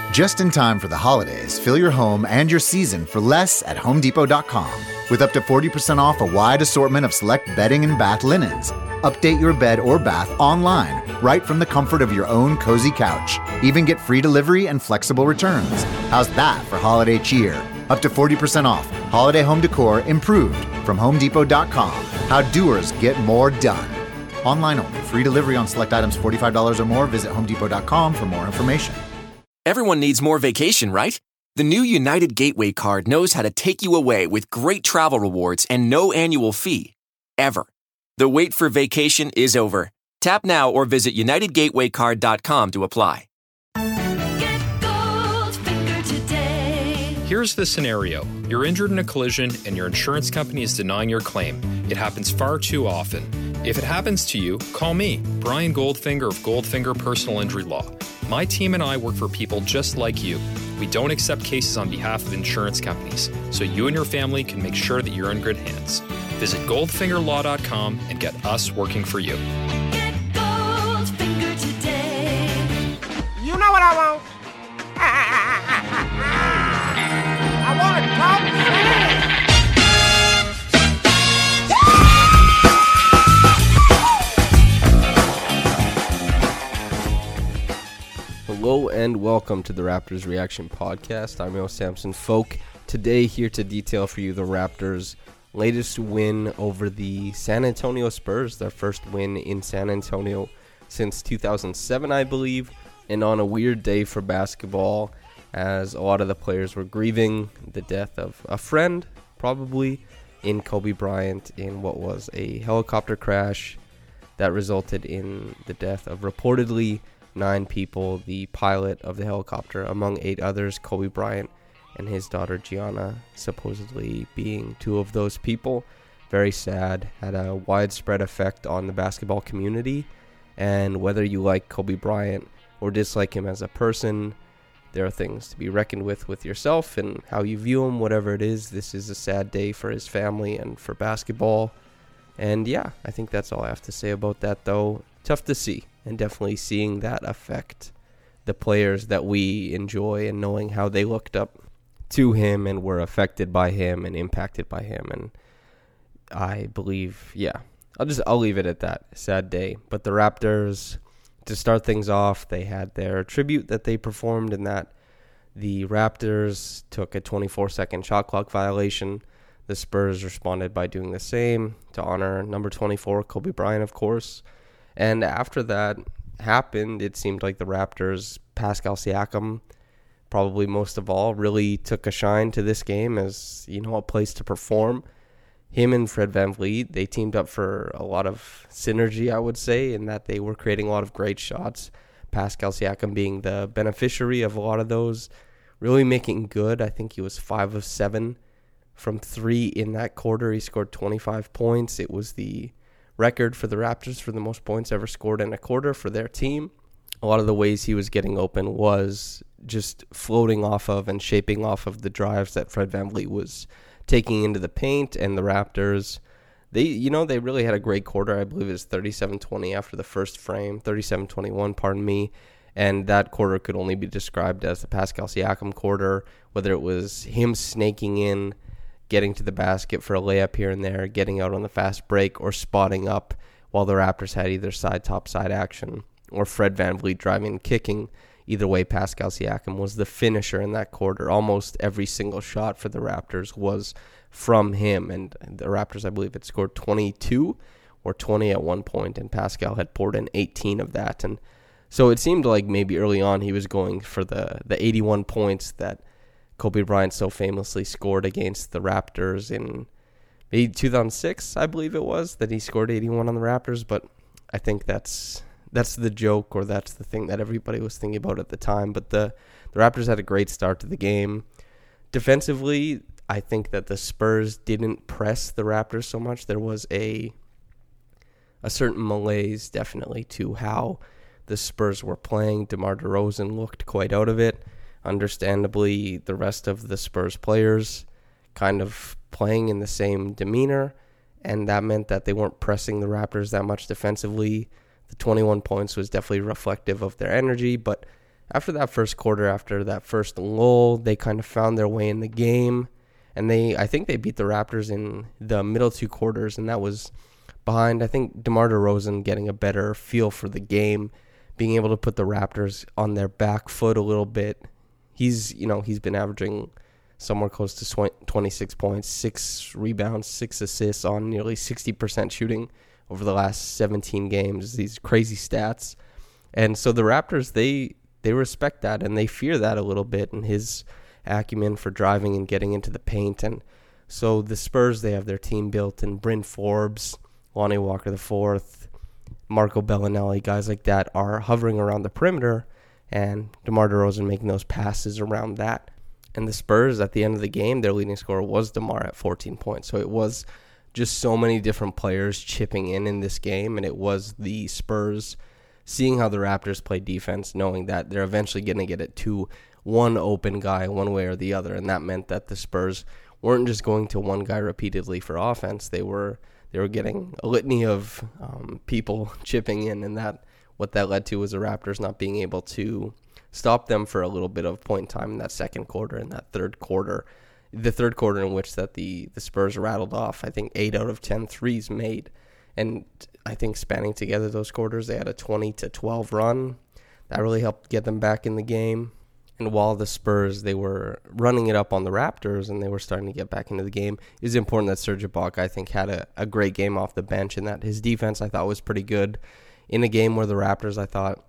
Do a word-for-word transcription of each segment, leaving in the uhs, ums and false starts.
Just in time for the holidays, fill your home and your season for less at home depot dot com. With up to forty percent off a wide assortment of select bedding and bath linens. Update your bed or bath online, right from the comfort of your own cozy couch. Even get free delivery and flexible returns. How's that for holiday cheer? Up to forty percent off. Holiday home decor improved from home depot dot com. How doers get more done. Online only. Free delivery on select items forty-five dollars or more. Visit home depot dot com for more information. Everyone needs more vacation, right? The new United Gateway card knows how to take you away with great travel rewards and no annual fee. Ever. The wait for vacation is over. Tap now or visit united gateway card dot com to apply. Get Goldfinger today. Here's the scenario. You're injured in a collision and your insurance company is denying your claim. It happens far too often. If it happens to you, call me, Brian Goldfinger of Goldfinger Personal Injury Law. My team and I work for people just like you. We don't accept cases on behalf of insurance companies, so you and your family can make sure that you're in good hands. Visit goldfinger law dot com and get us working for you. Get Goldfinger today. You know what I want? I want to talk shit. Hello and welcome to the Raptors Reaction Podcast. I'm Yo Samson Folk. Today here to detail for you the Raptors' latest win over the San Antonio Spurs, their first win in San Antonio since two thousand seven, I believe, and on a weird day for basketball as a lot of the players were grieving the death of a friend, probably, in Kobe Bryant in what was a helicopter crash that resulted in the death of reportedly nine people, the pilot of the helicopter, among eight others, Kobe Bryant and his daughter Gianna supposedly being two of those people. Very sad, had a widespread effect on the basketball community, and whether you like Kobe Bryant or dislike him as a person, there are things to be reckoned with with yourself and how you view him, whatever it is. This is a sad day for his family and for basketball. And yeah, I think that's all I have to say about that, though. Tough to see, and definitely seeing that affect the players that we enjoy and knowing how they looked up to him and were affected by him and impacted by him. And I believe, yeah, I'll just, I'll leave it at that. Sad day. But the Raptors, to start things off, they had their tribute that they performed in that the Raptors took a twenty-four second shot clock violation. The Spurs responded by doing the same to honor number twenty-four, Kobe Bryant, of course. And after that happened, it seemed like the Raptors, Pascal Siakam, probably most of all, really took a shine to this game as, you know, a place to perform. Him and Fred VanVleet, they teamed up for a lot of synergy, I would say, in that they were creating a lot of great shots. Pascal Siakam being the beneficiary of a lot of those, really making good. I think he was five of seven from three in that quarter. He scored twenty-five points. It was the record for the Raptors for the most points ever scored in a quarter for their team. A lot of the ways he was getting open was just floating off of and shaping off of the drives that Fred VanVleet was taking into the paint, and the Raptors, they, you know, they really had a great quarter. I believe it was thirty-seven twenty after the first frame, thirty-seven twenty-one, pardon me, and that quarter could only be described as the Pascal Siakam quarter, whether it was him snaking in, getting to the basket for a layup here and there, getting out on the fast break, or spotting up while the Raptors had either side, top, side action, or Fred VanVleet driving and kicking. Either way, Pascal Siakam was the finisher in that quarter. Almost every single shot for the Raptors was from him, and the Raptors, I believe, had scored twenty-two or twenty at one point, and Pascal had poured in eighteen of that. And so it seemed like maybe early on he was going for the, the eighty-one points that Kobe Bryant so famously scored against the Raptors in maybe two thousand six, I believe it was, that he scored eighty-one on the Raptors. But I think that's that's the joke, or that's the thing that everybody was thinking about at the time. But the, the Raptors had a great start to the game. Defensively, I think that the Spurs didn't press the Raptors so much. There was a a certain malaise, definitely, to how the Spurs were playing. DeMar DeRozan looked quite out of it. Understandably, the rest of the Spurs players kind of playing in the same demeanor, and that meant that they weren't pressing the Raptors that much defensively. The twenty-one points was definitely reflective of their energy, but after that first quarter, after that first lull, they kind of found their way in the game. And they, I think they beat the Raptors in the middle two quarters, and that was behind, I think, DeMar DeRozan getting a better feel for the game, being able to put the Raptors on their back foot a little bit. He's, you know, he's been averaging somewhere close to twenty-six points, six rebounds, six assists on nearly sixty percent shooting over the last seventeen games. These crazy stats. And so the Raptors, they they respect that, and they fear that a little bit, and his acumen for driving and getting into the paint. And so the Spurs, they have their team built, and Bryn Forbes, Lonnie Walker the fourth, Marco Bellinelli, guys like that are hovering around the perimeter, and DeMar DeRozan making those passes around that. And the Spurs, at the end of the game, their leading scorer was DeMar at fourteen points. So it was just so many different players chipping in in this game, and it was the Spurs seeing how the Raptors play defense, knowing that they're eventually going to get it to one open guy one way or the other, and that meant that the Spurs weren't just going to one guy repeatedly for offense. They were they were getting a litany of um, people chipping in, and that what that led to was the Raptors not being able to stop them for a little bit of point in time in that second quarter and that third quarter. The third quarter in which that the, the Spurs rattled off, I think, eight out of ten threes made. And I think spanning together those quarters, they had a twenty to twelve run. That really helped get them back in the game. And while the Spurs, they were running it up on the Raptors and they were starting to get back into the game, it was important that Serge Ibaka, I think, had a, a great game off the bench, and that his defense, I thought, was pretty good. In a game where the Raptors, I thought,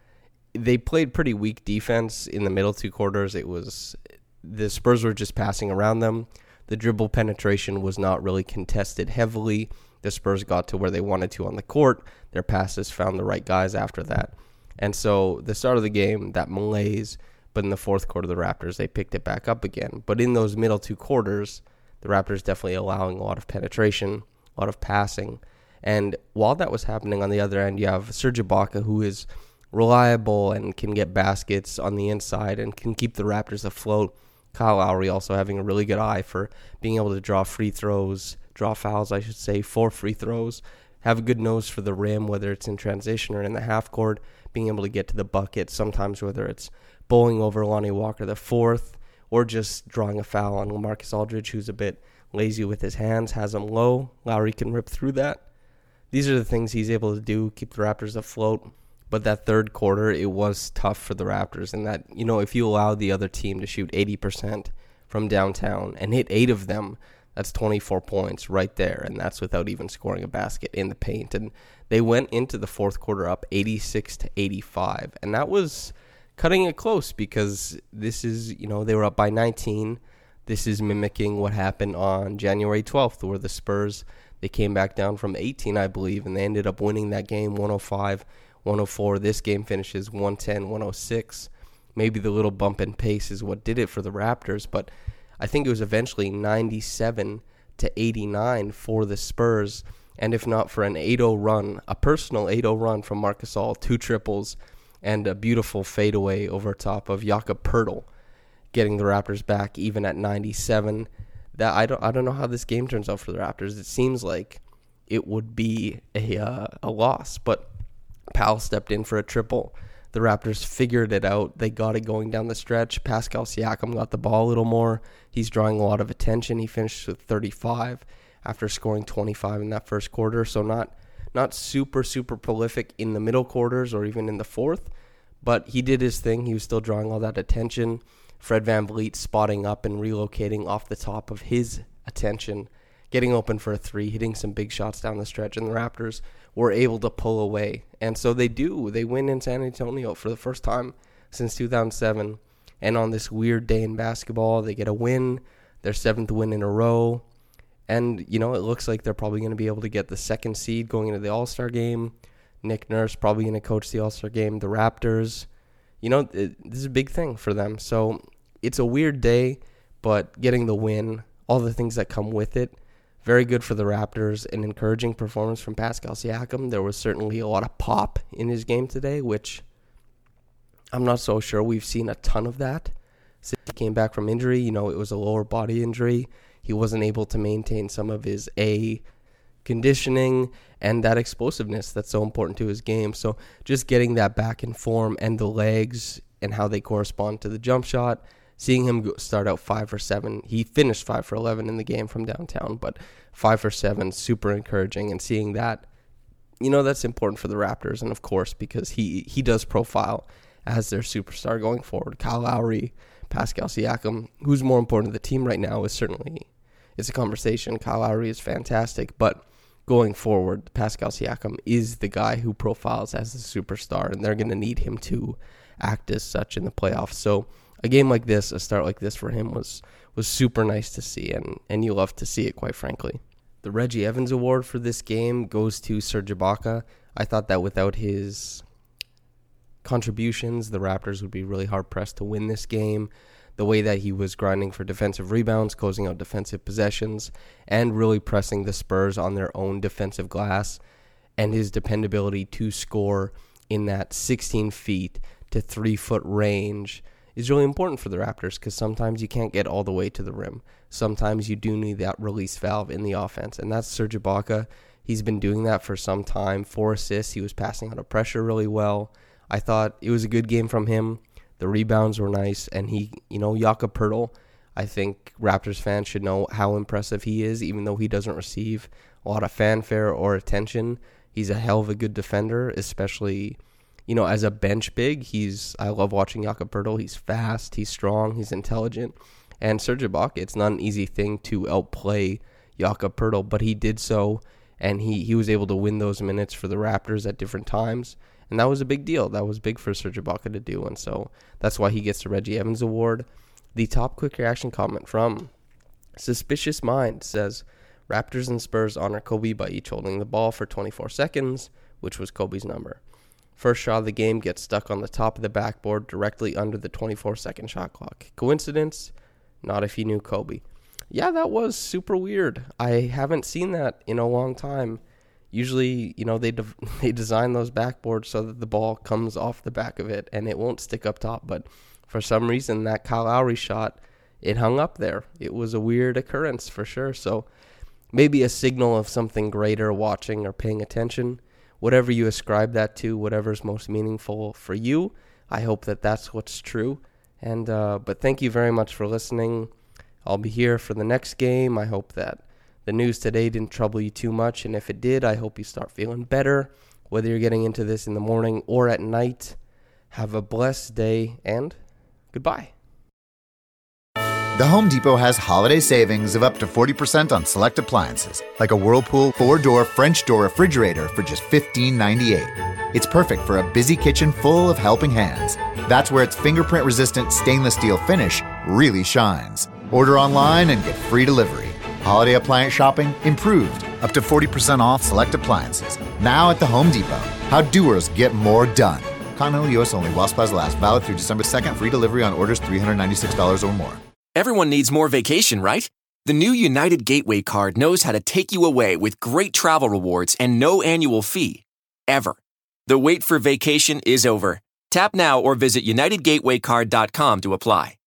they played pretty weak defense in the middle two quarters. It was, the Spurs were just passing around them. The dribble penetration was not really contested heavily. The Spurs got to where they wanted to on the court. Their passes found the right guys after that. And so the start of the game, that malaise, but in the fourth quarter, the Raptors, they picked it back up again. But in those middle two quarters, the Raptors definitely allowing a lot of penetration, a lot of passing. And while that was happening on the other end, you have Serge Ibaka, who is reliable and can get baskets on the inside and can keep the Raptors afloat. Kyle Lowry also having a really good eye for being able to draw free throws, draw fouls, I should say, for free throws. Have a good nose for the rim, whether it's in transition or in the half court, being able to get to the bucket, sometimes whether it's bowling over Lonnie Walker the fourth, or just drawing a foul on LaMarcus Aldridge, who's a bit lazy with his hands, has him low. Lowry can rip through that. These are the things he's able to do, keep the Raptors afloat. But that third quarter, it was tough for the Raptors. And that, you know, if you allow the other team to shoot eighty percent from downtown and hit eight of them, that's twenty-four points right there. And that's without even scoring a basket in the paint. And they went into the fourth quarter up eighty-six to eighty-five. And that was cutting it close, because this is, you know, they were up by nineteen. This is mimicking what happened on January twelfth, where the Spurs, they came back down from eighteen, I believe, and they ended up winning that game one oh five one oh four. This game finishes one ten one oh six. Maybe the little bump in pace is what did it for the Raptors, but I think it was eventually ninety-seven to eighty-nine for the Spurs. And if not for an eight oh run, a personal eight oh run from Marc Gasol, two triples, and a beautiful fadeaway over top of Jakob Poeltl, getting the Raptors back even at ninety-seven. That I don't I don't know how this game turns out for the Raptors. It seems like it would be a uh, a loss, but Powell stepped in for a triple. The Raptors figured it out. They got it going down the stretch. Pascal Siakam got the ball a little more. He's drawing a lot of attention. He finished with thirty-five after scoring twenty-five in that first quarter. So not not super, super prolific in the middle quarters or even in the fourth, but he did his thing. He was still drawing all that attention. Fred VanVleet spotting up and relocating off the top of his attention, getting open for a three, hitting some big shots down the stretch, and the Raptors were able to pull away. And so they do. They win in San Antonio for the first time since two thousand seven. And on this weird day in basketball, they get a win, their seventh win in a row. And, you know, it looks like they're probably going to be able to get the second seed going into the All-Star game. Nick Nurse probably going to coach the All-Star game. The Raptors, you know, it, this is a big thing for them. So it's a weird day, but getting the win, all the things that come with it, very good for the Raptors. An encouraging performance from Pascal Siakam. There was certainly a lot of pop in his game today, which I'm not so sure we've seen a ton of that since he came back from injury. You know, it was a lower body injury. He wasn't able to maintain some of his A conditioning and that explosiveness that's so important to his game. So just getting that back in form and the legs, and how they correspond to the jump shot. Seeing him go, start out five for seven, he finished five for eleven in the game from downtown, but five for seven, super encouraging. And seeing that, you know, that's important for the Raptors, and of course, because he, he does profile as their superstar going forward. Kyle Lowry, Pascal Siakam, who's more important to the team right now, is certainly, it's a conversation. Kyle Lowry is fantastic, but going forward, Pascal Siakam is the guy who profiles as the superstar, and they're going to need him to act as such in the playoffs. So a game like this, a start like this for him was was super nice to see, and, and you love to see it, quite frankly. The Reggie Evans Award for this game goes to Serge Ibaka. I thought that without his contributions, the Raptors would be really hard-pressed to win this game. The way that he was grinding for defensive rebounds, closing out defensive possessions, and really pressing the Spurs on their own defensive glass, and his dependability to score in that sixteen feet to three foot range is really important for the Raptors, because sometimes you can't get all the way to the rim. Sometimes you do need that release valve in the offense, and that's Serge Ibaka. He's been doing that for some time. Four assists. He was passing out of pressure really well. I thought it was a good game from him. The rebounds were nice, and he, you know, Jakob Poeltl, I think Raptors fans should know how impressive he is, even though he doesn't receive a lot of fanfare or attention. He's a hell of a good defender, especially, you know, as a bench big. He's, I love watching Jakob Poeltl. He's fast, he's strong, he's intelligent. And Serge Ibaka, it's not an easy thing to outplay Jakob Poeltl, but he did so, and he, he was able to win those minutes for the Raptors at different times. And that was a big deal. That was big for Serge Ibaka to do. And so that's why he gets the Reggie Evans Award. The top quick reaction comment from Suspicious Mind says, Raptors and Spurs honor Kobe by each holding the ball for twenty-four seconds, which was Kobe's number. First shot of the game gets stuck on the top of the backboard directly under the twenty-four second shot clock. Coincidence? Not if you knew Kobe. Yeah, that was super weird. I haven't seen that in a long time. Usually, you know, they de- they design those backboards so that the ball comes off the back of it and it won't stick up top. But for some reason, that Kyle Lowry shot, it hung up there. It was a weird occurrence for sure. So maybe a signal of something greater watching or paying attention. Whatever you ascribe that to, whatever's most meaningful for you, I hope that that's what's true. And uh, but thank you very much for listening. I'll be here for the next game. I hope that the news today didn't trouble you too much, and if it did, I hope you start feeling better, whether you're getting into this in the morning or at night. Have a blessed day, and goodbye. The Home Depot has holiday savings of up to forty percent on select appliances, like a Whirlpool four-door French door refrigerator for just fifteen ninety-eight. It's perfect for a busy kitchen full of helping hands. That's where its fingerprint-resistant stainless steel finish really shines. Order online and get free delivery. Holiday appliance shopping improved, up to forty percent off select appliances. Now at the Home Depot. How doers get more done. Continental U S only while supplies last. Valid through December second. Free delivery on orders three hundred ninety-six dollars or more. Everyone needs more vacation, right? The new United Gateway card knows how to take you away with great travel rewards and no annual fee. Ever. The wait for vacation is over. Tap now or visit united gateway card dot com to apply.